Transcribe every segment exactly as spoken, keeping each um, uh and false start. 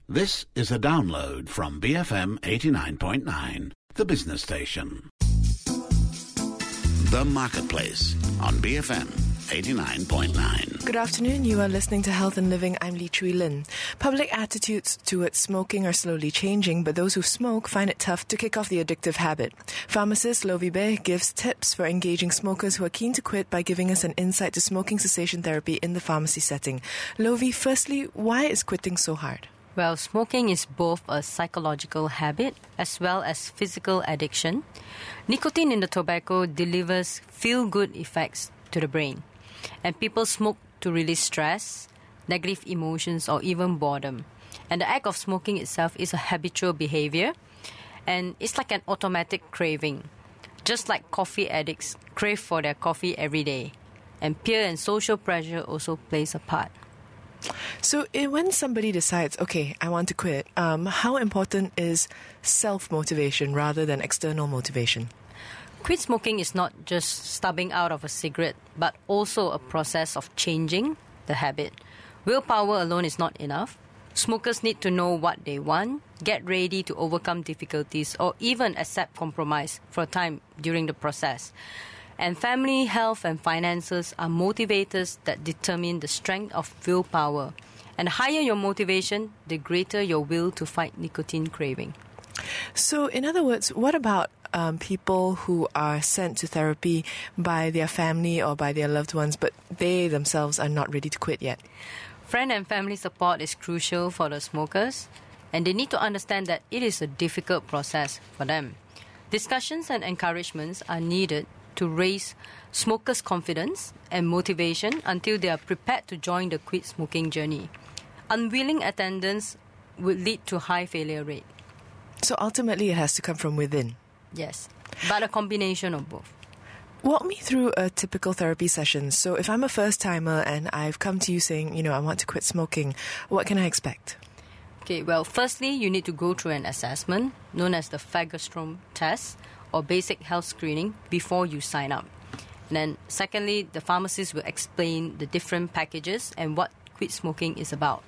This is a download from B F M eighty-nine point nine, the business station. The Marketplace on B F M eighty-nine point nine. Good afternoon. You are listening to Health and Living. I'm Lee Chui Lin. Public attitudes towards smoking are slowly changing, but those who smoke find it tough to kick off the addictive habit. Pharmacist Lovi Bae gives tips for engaging smokers who are keen to quit by giving us an insight to smoking cessation therapy in the pharmacy setting. Lovi, firstly, why is quitting so hard? Well, smoking is both a psychological habit as well as physical addiction. Nicotine in the tobacco delivers feel-good effects to the brain. And people smoke to release stress, negative emotions, or even boredom. And the act of smoking itself is a habitual behavior, and it's like an automatic craving. Just like coffee addicts crave for their coffee every day. And peer and social pressure also plays a part. So eh, when somebody decides, okay, I want to quit, um, how important is self-motivation rather than external motivation? Quit smoking is not just stubbing out of a cigarette, but also a process of changing the habit. Willpower alone is not enough. Smokers need to know what they want, get ready to overcome difficulties, or even accept compromise for a time during the process. And family, health, and finances are motivators that determine the strength of willpower. And the higher your motivation, the greater your will to fight nicotine craving. So, in other words, what about um, people who are sent to therapy by their family or by their loved ones, but they themselves are not ready to quit yet? Friend and family support is crucial for the smokers, and they need to understand that it is a difficult process for them. Discussions and encouragements are needed to raise smokers' confidence and motivation until they are prepared to join the quit smoking journey. Unwilling attendance would lead to high failure rate. So ultimately it has to come from within? Yes, but a combination of both. Walk me through a typical therapy session. So if I'm a first-timer and I've come to you saying, you know, I want to quit smoking, what can I expect? Okay, well, firstly, you need to go through an assessment known as the Fagerstrom test or basic health screening before you sign up. And then secondly, the pharmacist will explain the different packages and what quit smoking is about.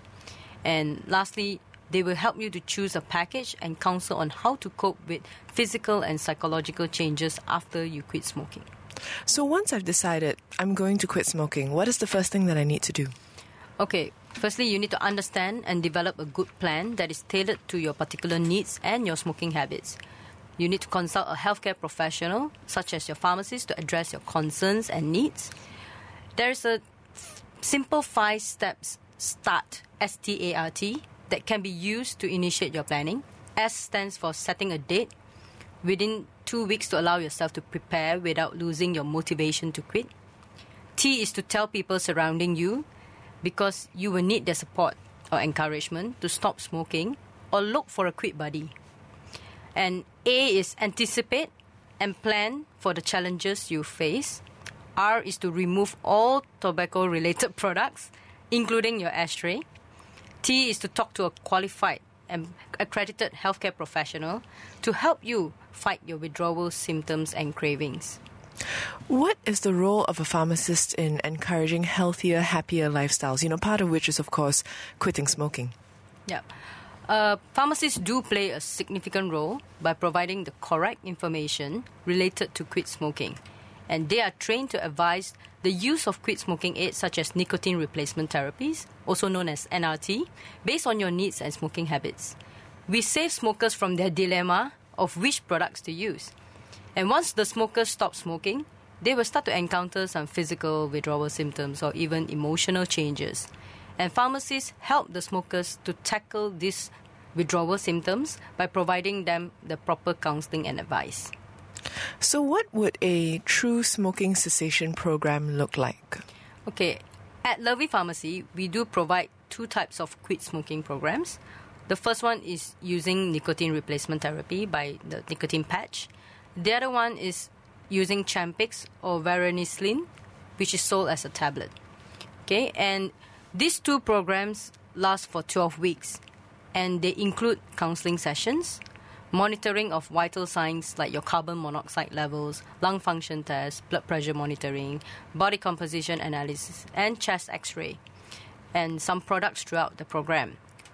And lastly, they will help you to choose a package and counsel on how to cope with physical and psychological changes after you quit smoking. So once I've decided I'm going to quit smoking, what is the first thing that I need to do? Okay, firstly, you need to understand and develop a good plan that is tailored to your particular needs and your smoking habits. You need to consult a healthcare professional, such as your pharmacist, to address your concerns and needs. There is a f- simple five steps START, S T A R T, that can be used to initiate your planning. S stands for setting a date within two weeks to allow yourself to prepare without losing your motivation to quit. T is to tell people surrounding you because you will need their support or encouragement to stop smoking or look for a quit buddy. And A is anticipate and plan for the challenges you face. R is to remove all tobacco-related products, including your ashtray. T is to talk to a qualified and accredited healthcare professional to help you fight your withdrawal symptoms and cravings. What is the role of a pharmacist in encouraging healthier, happier lifestyles? You know, part of which is, of course, quitting smoking. Yeah. Uh, pharmacists do play a significant role by providing the correct information related to quit smoking. And they are trained to advise the use of quit smoking aids such as nicotine replacement therapies, also known as N R T, based on your needs and smoking habits. We save smokers from their dilemma of which products to use. And once the smokers stop smoking, they will start to encounter some physical withdrawal symptoms or even emotional changes. And pharmacists help the smokers to tackle these withdrawal symptoms by providing them the proper counseling and advice. So what would a true smoking cessation program look like? Okay, at Lovi Pharmacy, we do provide two types of quit smoking programs. The first one is using nicotine replacement therapy by the nicotine patch. The other one is using Champix or Varenicline, which is sold as a tablet. Okay, and these two programs last for twelve weeks, and they include counseling sessions, monitoring of vital signs like your carbon monoxide levels, lung function tests, blood pressure monitoring, body composition analysis, and chest x-ray, and some products throughout the program.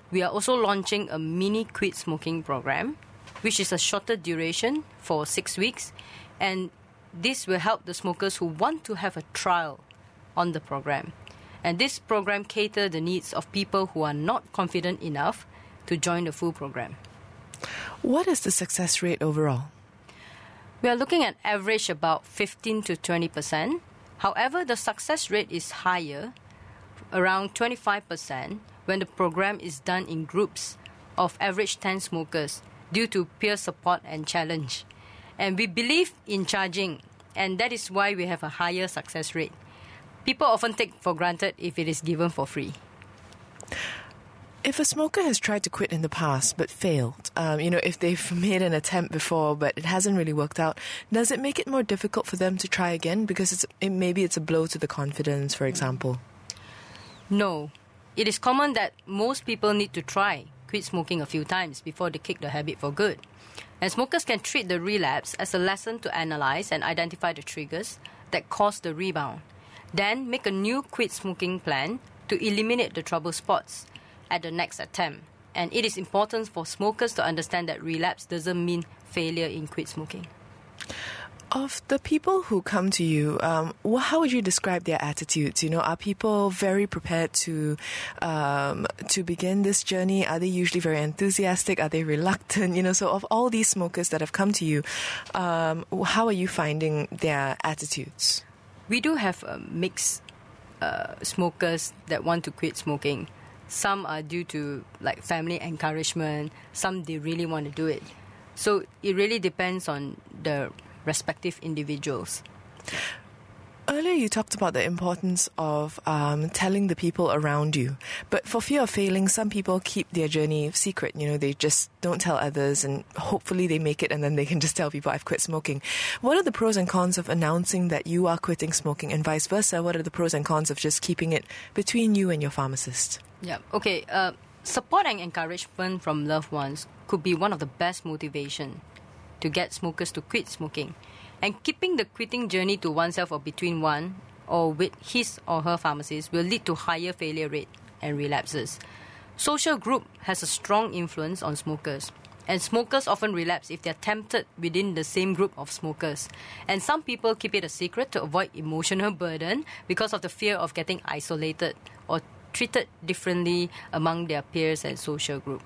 we are also launching a mini quit smoking program, which is a shorter duration for six weeks. And this will help the smokers who want to have a trial on the program. And this program caters the needs of people who are not confident enough to join the full program. What is the success rate overall? We are looking at average about fifteen to twenty percent. However, the success rate is higher, around twenty-five percent, when the program is done in groups of average ten smokers due to peer support and challenge. And we believe in charging, and that is why we have a higher success rate. People often take for granted if it is given for free. If a smoker has tried to quit in the past but failed, um, you know, if they've made an attempt before but it hasn't really worked out, does it make it more difficult for them to try again? Because it's, it, maybe it's a blow to the confidence, for example. No. It is common that most people need to try quit smoking a few times before they kick the habit for good. And smokers can treat the relapse as a lesson to analyze and identify the triggers that cause the rebound. Then make a new quit smoking plan to eliminate the trouble spots at the next attempt. And it is important for smokers to understand that relapse doesn't mean failure in quit smoking. Of the people who come to you, um, wh- how would you describe their attitudes? You know, are people very prepared to um, to begin this journey? Are they usually very enthusiastic? Are they reluctant? You know, so of all these smokers that have come to you, um, how are you finding their attitudes? We do have uh, mixed uh, smokers that want to quit smoking. Some are due to like family encouragement. Some they really want to do it. So it really depends on the respective individuals. Earlier you talked about the importance of um, telling the people around you. But for fear of failing, some people keep their journey secret. You know, they just don't tell others and hopefully they make it and then they can just tell people, I've quit smoking. What are the pros and cons of announcing that you are quitting smoking and vice versa? What are the pros and cons of just keeping it between you and your pharmacist? Yeah, okay. Uh, support and encouragement from loved ones could be one of the best motivation to get smokers to quit smoking. And keeping the quitting journey to oneself or between one or with his or her pharmacist will lead to higher failure rate and relapses. Social group has a strong influence on smokers. And smokers often relapse if they are tempted within the same group of smokers. And some people keep it a secret to avoid emotional burden because of the fear of getting isolated or treated differently among their peers and social group.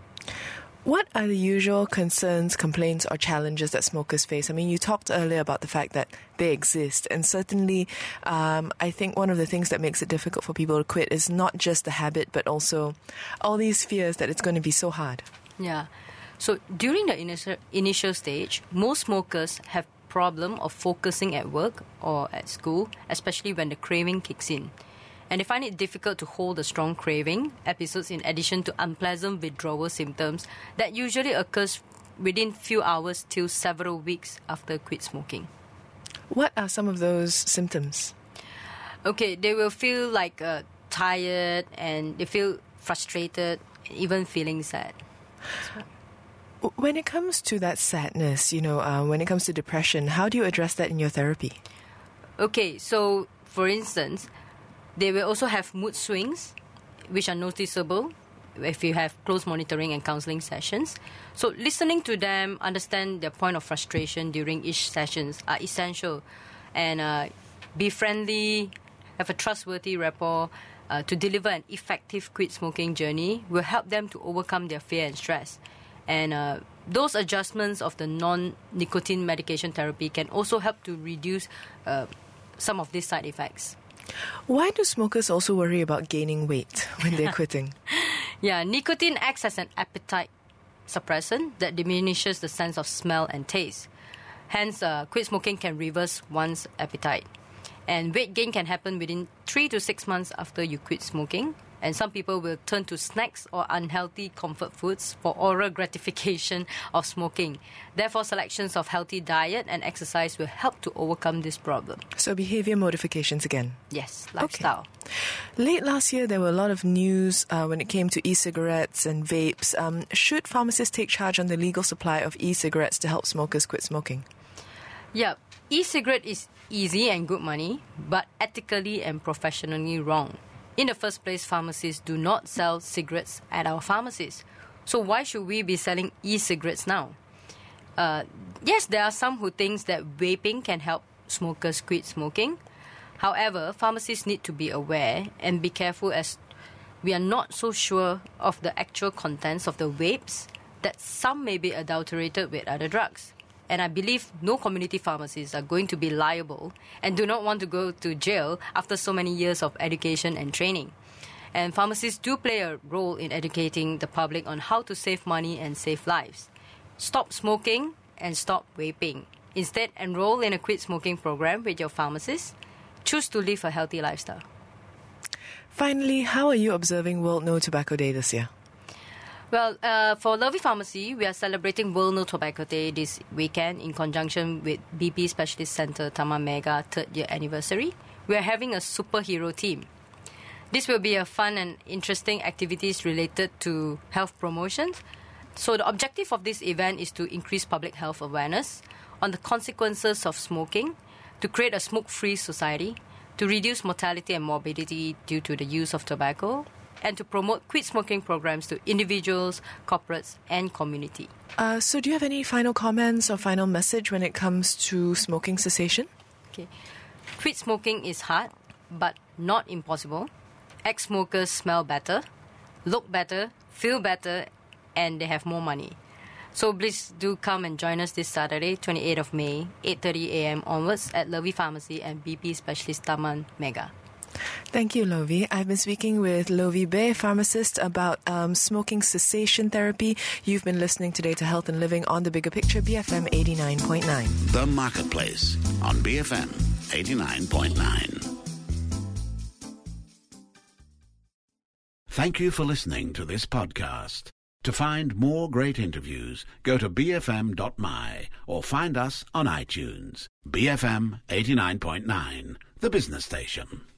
What are the usual concerns, complaints, or challenges that smokers face? I mean, you talked earlier about the fact that they exist, and certainly um, I think one of the things that makes it difficult for people to quit is not just the habit, but also all these fears that it's going to be so hard. Yeah. So during the initial, initial stage, most smokers have problem of focusing at work or at school, especially when the craving kicks in. And they find it difficult to hold a strong craving episodes in addition to unpleasant withdrawal symptoms that usually occurs within few hours till several weeks after quit smoking. What are some of those symptoms? Okay, they will feel like uh, tired and they feel frustrated, even feeling sad. When it comes to that sadness, you know, uh, when it comes to depression, how do you address that in your therapy? Okay, so for instance, they will also have mood swings, which are noticeable if you have close monitoring and counseling sessions. So listening to them, understand their point of frustration during each sessions are essential. And uh, be friendly, have a trustworthy rapport uh, to deliver an effective quit smoking journey will help them to overcome their fear and stress. And uh, those adjustments of the non-nicotine medication therapy can also help to reduce uh, some of these side effects. Why do smokers also worry about gaining weight when they're quitting? Yeah, nicotine acts as an appetite suppressant that diminishes the sense of smell and taste. Hence, uh, quit smoking can reverse one's appetite. And weight gain can happen within three to six months after you quit smoking. And some people will turn to snacks or unhealthy comfort foods for oral gratification of smoking. Therefore, selections of healthy diet and exercise will help to overcome this problem. So behavior modifications again? Yes, lifestyle. Okay. Late last year, there were a lot of news uh, when it came to e-cigarettes and vapes. Um, should pharmacists take charge on the legal supply of e-cigarettes to help smokers quit smoking? Yeah, e-cigarette is easy and good money, but ethically and professionally wrong. In the first place, pharmacies do not sell cigarettes at our pharmacies. So why should we be selling e-cigarettes now? Uh, yes, there are some who think that vaping can help smokers quit smoking. However, pharmacists need to be aware and be careful, as we are not so sure of the actual contents of the vapes, that some may be adulterated with other drugs. And I believe no community pharmacists are going to be liable and do not want to go to jail after so many years of education and training. And pharmacists do play a role in educating the public on how to save money and save lives. Stop smoking and stop vaping. Instead, enroll in a quit smoking program with your pharmacist. Choose to live a healthy lifestyle. Finally, how are you observing World No Tobacco Day this year? Well, uh, for Lovey Pharmacy, we are celebrating World No Tobacco Day this weekend in conjunction with B P Specialist Centre Taman Mega third year anniversary. We are having a superhero team. This will be a fun and interesting activities related to health promotions. So the objective of this event is to increase public health awareness on the consequences of smoking, to create a smoke-free society, to reduce mortality and morbidity due to the use of tobacco, and to promote quit smoking programs to individuals, corporates, and community. Uh, so do you have any final comments or final message when it comes to smoking cessation? Okay. Quit smoking is hard, but not impossible. Ex-smokers smell better, look better, feel better, and they have more money. So please do come and join us this Saturday, twenty-eighth of May, eight thirty a.m. onwards at Lovey Pharmacy and B P Specialist Taman Mega. Thank you, Lovey. I've been speaking with Lovey Bay, pharmacist, about um, smoking cessation therapy. You've been listening today to Health and Living on The Bigger Picture, B F M eighty-nine point nine. The Marketplace on B F M eighty-nine point nine. Thank you for listening to this podcast. To find more great interviews, go to b f m dot m y or find us on iTunes. B F M eighty-nine point nine, the business station.